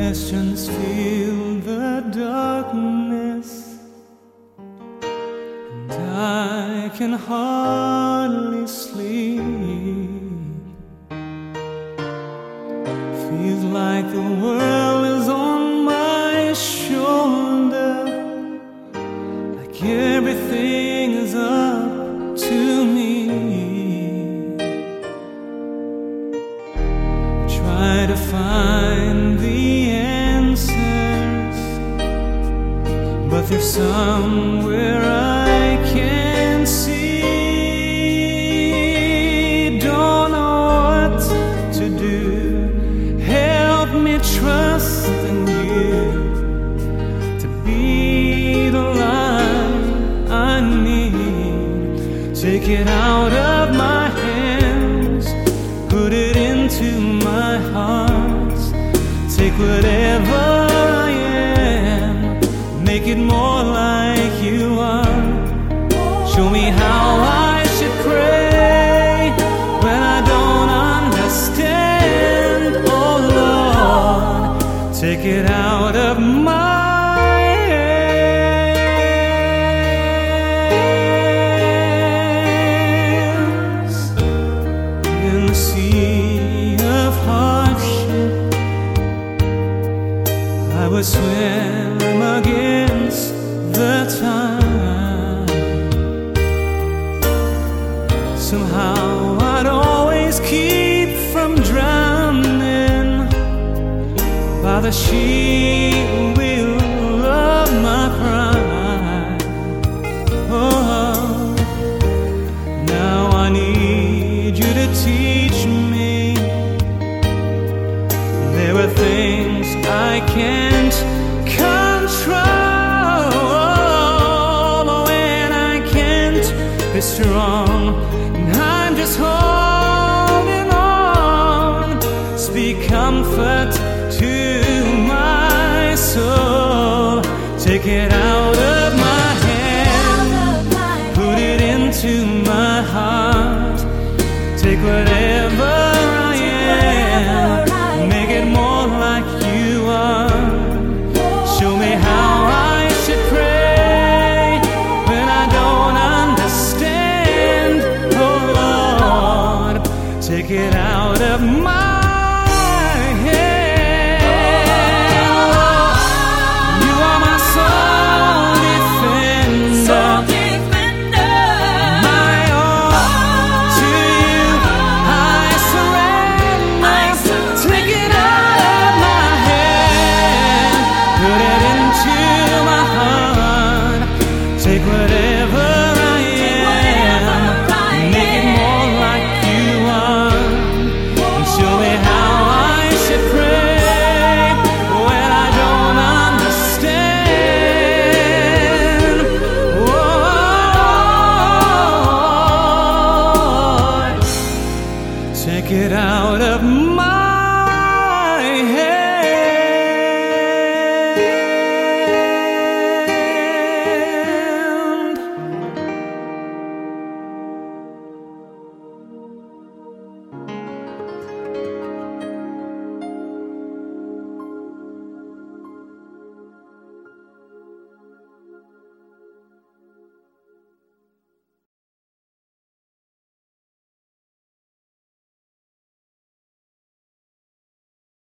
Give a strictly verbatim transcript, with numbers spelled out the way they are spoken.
questions fill the darkness, and I can hardly sleep. Feels like the world is on my shoulder, like everything is up to me. Try to find the answers, but there's somewhere I can't see. Don't know what to do. Help me trust in you to be the light I need. Take it out of my hands, put it into my heart. Take whatever I am, make it more like you are. Show me how I should pray when I don't understand. Oh Lord, take it out of my hands. In the sea of hardship, I would swim against the tide. Somehow I'd always keep from drowning by the sheer will of my pride. Oh, now I need you to teach me. There are things I can't control, when I can't be strong, and I'm just holding on. Speak comfort to my soul. Take it out